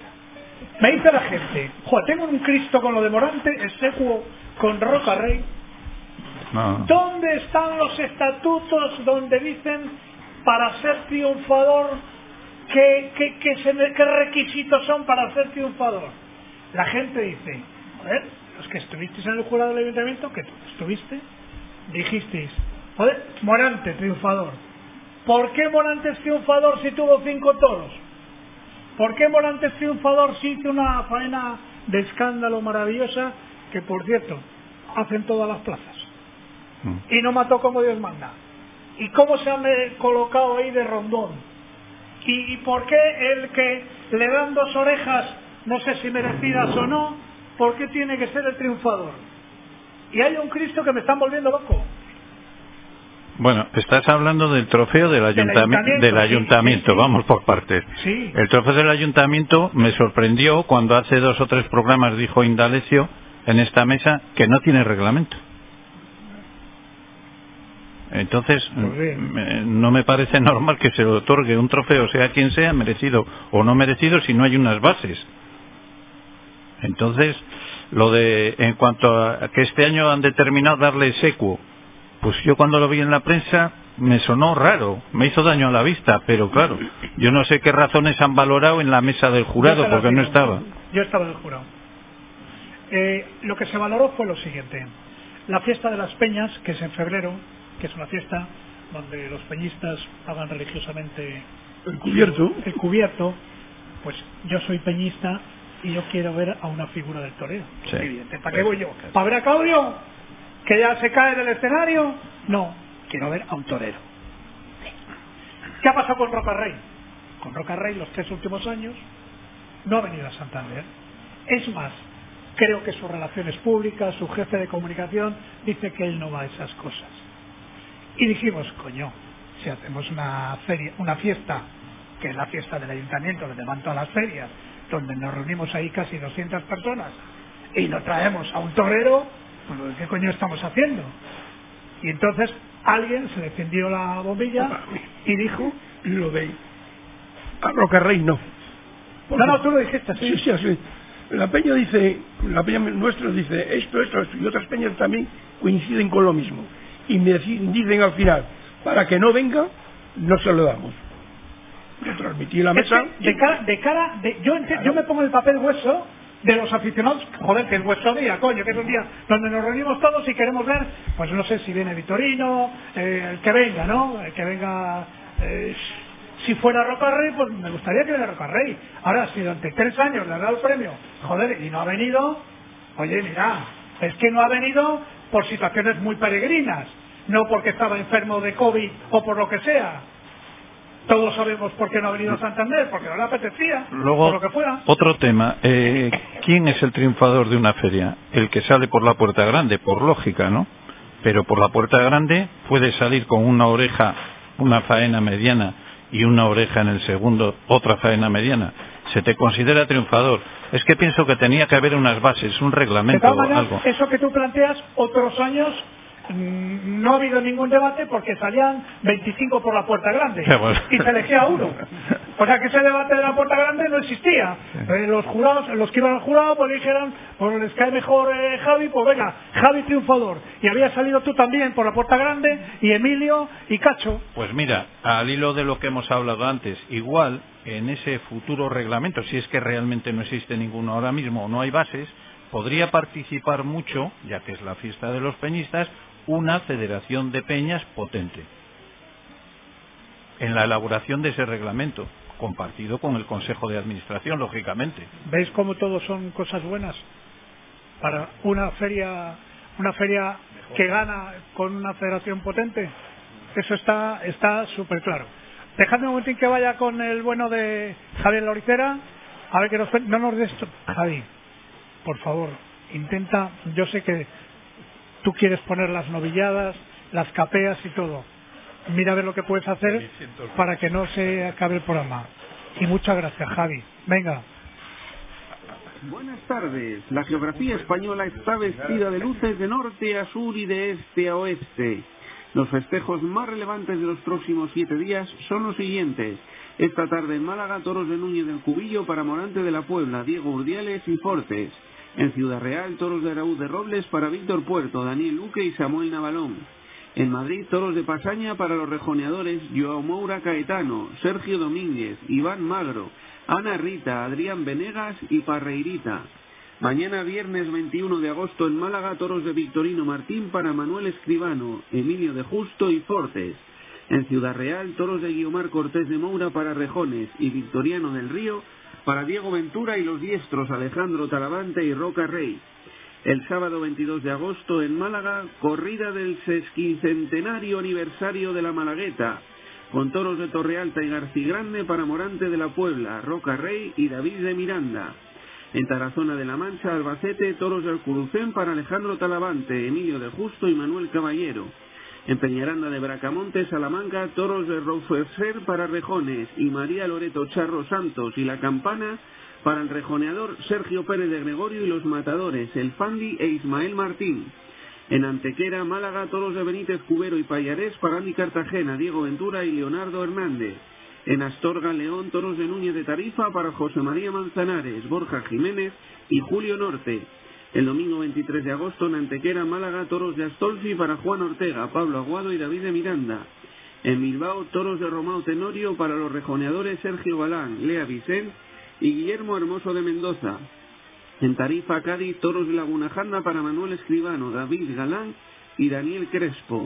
Me dice la gente, joder, tengo un Cristo con lo de Morante, execuo con Roca Rey. No. ¿Dónde están los estatutos donde dicen para ser triunfador qué, qué, qué, se, qué requisitos son para ser triunfador? La gente dice, joder, los que estuvisteis en el jurado del ayuntamiento, que tú estuviste, dijisteis, joder, Morante, triunfador. ¿Por qué Morante es triunfador si tuvo cinco toros? ¿Por qué Morante es triunfador si hizo una faena de escándalo maravillosa que, por cierto, hacen todas las plazas? Mm. Y no mató como Dios manda. ¿Y cómo se han colocado ahí de rondón? ¿Y, y por qué el que le dan dos orejas, no sé si merecidas o no, por qué tiene que ser el triunfador? Y hay un Cristo que me están volviendo loco. Bueno, estás hablando del trofeo del, ayuntami- del ayuntamiento, del ayuntamiento. Sí, sí, sí. Vamos por partes. Sí. El trofeo del ayuntamiento me sorprendió cuando hace dos o tres programas dijo Indalecio en esta mesa que no tiene reglamento. Entonces, me, no me parece normal que se le otorgue un trofeo, sea quien sea, merecido o no merecido, si no hay unas bases. Entonces, lo de, en cuanto a que este año han determinado darle secuo, pues yo cuando lo vi en la prensa me sonó raro, me hizo daño a la vista, pero claro, yo no sé qué razones han valorado en la mesa del jurado, porque no estaba. Yo estaba en el jurado. Eh, lo que se valoró fue lo siguiente: la fiesta de las Peñas, que es en febrero, que es una fiesta donde los peñistas pagan religiosamente el cubierto. El cubierto, pues yo soy peñista y yo quiero ver a una figura del torero. Sí. Evidente. ¿Para qué voy yo? ¿Para ver a Claudio? ¿Que ya se cae del escenario? No, quiero ver a un torero. ¿Qué ha pasado con Roca Rey? Con Roca Rey los tres últimos años no ha venido a Santander. Es más, creo que sus relaciones públicas, su jefe de comunicación, dice que él no va a esas cosas. Y dijimos, coño, si hacemos una feria, una fiesta, que es la fiesta del ayuntamiento, donde van todas las ferias, donde nos reunimos ahí casi doscientas personas, y no traemos a un torero, pues ¿qué coño estamos haciendo? Y entonces alguien se le encendió la bombilla y dijo, lo de a Roca Rey no. No, no, tú lo dijiste, sí. Sí, sí, así. La peña dice, la peña nuestra dice esto, esto, esto, y otras peñas también coinciden con lo mismo. Y me dicen al final, para que no venga, no se lo damos. Yo transmití la mesa. Es que de cara, de cara de, yo, claro. yo me pongo el papel hueso de los aficionados, joder, que es vuestro día, coño, que es un día donde nos reunimos todos y queremos ver, pues no sé si viene Vitorino, eh, el que venga, ¿no? El que venga. Eh, Si fuera Roca Rey, pues me gustaría que fuera Roca Rey. Ahora, si durante tres años le ha dado el premio, joder, y no ha venido, oye, mira, es que no ha venido por situaciones muy peregrinas, no porque estaba enfermo de COVID o por lo que sea. Todos sabemos por qué no ha venido a Santander, porque no le apetecía, Luego, por lo que fuera. Otro tema, eh, ¿quién es el triunfador de una feria? El que sale por la puerta grande, por lógica, ¿no? Pero por la puerta grande puede salir con una oreja, una faena mediana, y una oreja en el segundo, otra faena mediana. Se te considera triunfador. Es que pienso que tenía que haber unas bases, un reglamento o algo. Eso que tú planteas, otros años mmm, no ha habido ningún debate porque salían veinticinco por la puerta grande bueno. y se elegía uno. O sea que ese debate de la puerta grande no existía. Eh, los jurados, los que iban al jurado, pues dijeron, pues les cae mejor eh, Javi, pues venga, Javi triunfador. Y había salido tú también por la puerta grande, y Emilio y Cacho. Pues mira, al hilo de lo que hemos hablado antes, igual en ese futuro reglamento, si es que realmente no existe ninguno ahora mismo o no hay bases, podría participar mucho, ya que es la fiesta de los peñistas, una federación de peñas potente en la elaboración de ese reglamento, compartido con el Consejo de Administración, lógicamente. ¿Veis cómo todo son cosas buenas? Para una feria, una feria que gana con una federación potente, eso está está súper claro. Dejadme un momentín que vaya con el bueno de Javier Loricera, a ver que nos, no nos des... Javi, por favor, intenta, yo sé que tú quieres poner las novilladas, las capeas y todo. Mira a ver lo que puedes hacer para que no se acabe el programa. Y muchas gracias, Javi. Venga. Buenas tardes. La geografía española está vestida de luces de norte a sur y de este a oeste. Los festejos más relevantes de los próximos siete días son los siguientes. Esta tarde en Málaga, toros de Núñez del Cubillo para Morante de la Puebla, Diego Urdiales y Fortes. En Ciudad Real, toros de Araúz de Robles para Víctor Puerto, Daniel Luque y Samuel Navalón. En Madrid, toros de Pasaña para los rejoneadores Joao Moura Caetano, Sergio Domínguez, Iván Magro, Ana Rita, Adrián Venegas y Parreirita. Mañana viernes veintiuno de agosto en Málaga, toros de Victorino Martín para Manuel Escribano, Emilio de Justo y Fortes. En Ciudad Real, toros de Guiomar Cortés de Moura para Rejones y Victoriano del Río para Diego Ventura y los diestros Alejandro Talavante y Roca Rey. El sábado veintidós de agosto en Málaga, corrida del sesquicentenario aniversario de la Malagueta, con toros de Torrealta y Garcigrande para Morante de la Puebla, Roca Rey y David de Miranda. En Tarazona de la Mancha, Albacete, toros del Curucén para Alejandro Talavante, Emilio de Justo y Manuel Caballero. En Peñaranda de Bracamonte, Salamanca, toros de Roferser para Rejones y María Loreto Charro Santos y La Campana para el rejoneador Sergio Pérez de Gregorio y los matadores, el Fandi e Ismael Martín. En Antequera, Málaga, toros de Benítez Cubero y Payarés para Andy Cartagena, Diego Ventura y Leonardo Hernández. En Astorga, León, toros de Núñez de Tarifa para José María Manzanares, Borja Jiménez y Julio Norte. El domingo veintitrés de agosto en Antequera, Málaga, toros de Astolfi para Juan Ortega, Pablo Aguado y David de Miranda. En Bilbao, toros de Romao Tenorio para los rejoneadores Sergio Balán, Lea Vicent y Guillermo Hermoso de Mendoza. En Tarifa, Cádiz, toros de Laguna Janda para Manuel Escribano, David Galán y Daniel Crespo.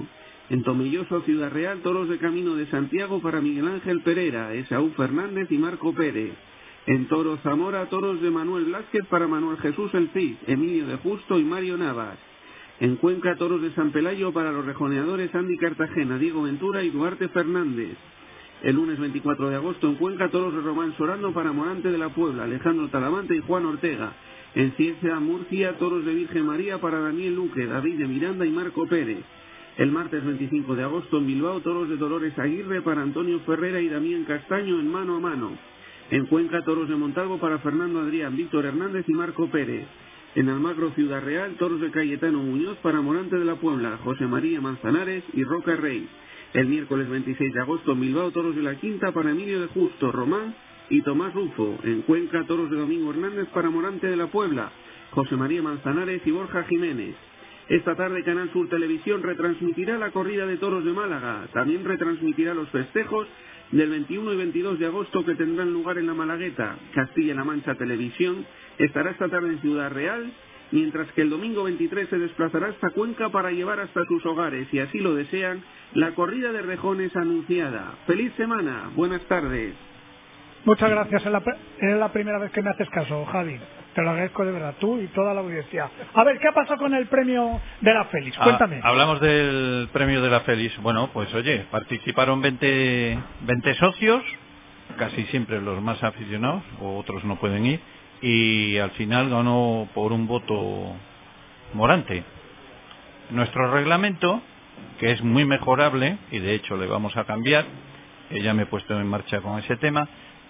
En Tomelloso, Ciudad Real, toros de Camino de Santiago para Miguel Ángel Pereira, Esaú Fernández y Marco Pérez. En Toro Zamora, toros de Manuel Blázquez para Manuel Jesús El Cid, Emilio de Justo y Mario Navas. En Cuenca, toros de San Pelayo para los rejoneadores Andy Cartagena, Diego Ventura y Duarte Fernández. El lunes veinticuatro de agosto en Cuenca, toros de Román Sorano para Morante de la Puebla, Alejandro Talavante y Juan Ortega. En Ciencia, Murcia, toros de Virgen María para Daniel Luque, David de Miranda y Marco Pérez. El martes veinticinco de agosto en Bilbao, toros de Dolores Aguirre para Antonio Ferrera y Damián Castaño en mano a mano. En Cuenca, toros de Montalvo para Fernando Adrián, Víctor Hernández y Marco Pérez. En Almagro, Ciudad Real, toros de Cayetano Muñoz para Morante de la Puebla, José María Manzanares y Roca Rey. El miércoles veintiséis de agosto en Bilbao, toros de la Quinta para Emilio de Justo, Román y Tomás Rufo. En Cuenca, toros de Domingo Hernández para Morante de la Puebla, José María Manzanares y Borja Jiménez. Esta tarde Canal Sur Televisión retransmitirá la corrida de toros de Málaga. También retransmitirá los festejos del veintiuno y veintidós de agosto que tendrán lugar en la Malagueta. Castilla-La Mancha Televisión estará esta tarde en Ciudad Real, mientras que el domingo veintitrés se desplazará hasta Cuenca para llevar hasta sus hogares, si así lo desean, la corrida de rejones anunciada. ¡Feliz semana! Buenas tardes. Muchas gracias. Es la, es la primera vez que me haces caso, Javi. Te lo agradezco de verdad, tú y toda la audiencia. A ver, ¿qué ha pasado con el premio de la Félix? Cuéntame. Ah, hablamos del premio de la Félix. Bueno, pues oye, participaron veinte, veinte socios, casi siempre los más aficionados, o otros no pueden ir, y al final ganó por un voto Morante. Nuestro reglamento, que es muy mejorable, y de hecho le vamos a cambiar, que ya me he puesto en marcha con ese tema,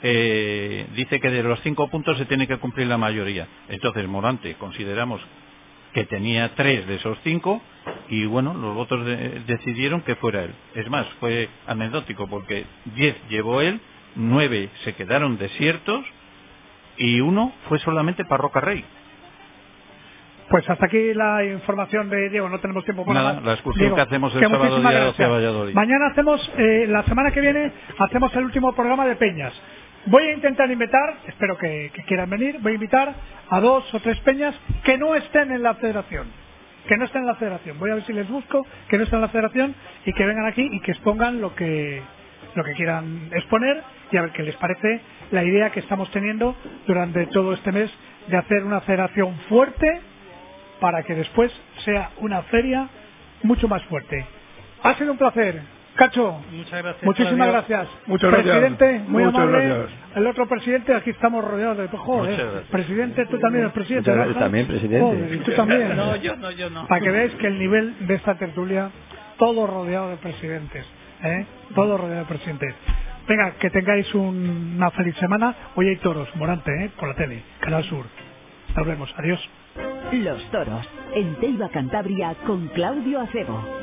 Eh, dice que de los cinco puntos se tiene que cumplir la mayoría. Entonces Morante consideramos que tenía tres de esos cinco y bueno, los votos de, decidieron que fuera él. Es más, fue anecdótico porque diez llevó él, nueve se quedaron desiertos y uno fue solamente para Roca Rey. Pues hasta aquí la información de Diego, no tenemos tiempo para nada, más. la excursión Diego, que hacemos el que sábado día gracias. hacia Valladolid. Mañana hacemos, eh, la semana que viene, hacemos el último programa de Peñas. Voy a intentar invitar, espero que, que quieran venir, voy a invitar a dos o tres peñas que no estén en la federación. Que no estén en la federación. Voy a ver si les busco, que no estén en la federación y que vengan aquí y que expongan lo que, lo que quieran exponer y a ver qué les parece la idea que estamos teniendo durante todo este mes de hacer una federación fuerte para que después sea una feria mucho más fuerte. Ha sido un placer. Cacho, muchas gracias, muchísimas Claudio. gracias. Muchas presidente, gracias. muy Muchas amable. gracias. El otro presidente, aquí estamos rodeados de joder, presidente, tú también eres presidente. Muchas gracias, ¿verdad? también presidente. Joder, y tú también. No, yo no, yo no. Para que veáis que el nivel de esta tertulia, todo rodeado de presidentes, ¿eh? Todo rodeado de presidentes. Venga, que tengáis un, una feliz semana. Hoy hay toros, Morante, ¿eh? Por la tele, Canal Sur. Nos vemos, adiós. Los toros, en Teiba Cantabria con Claudio Acebo.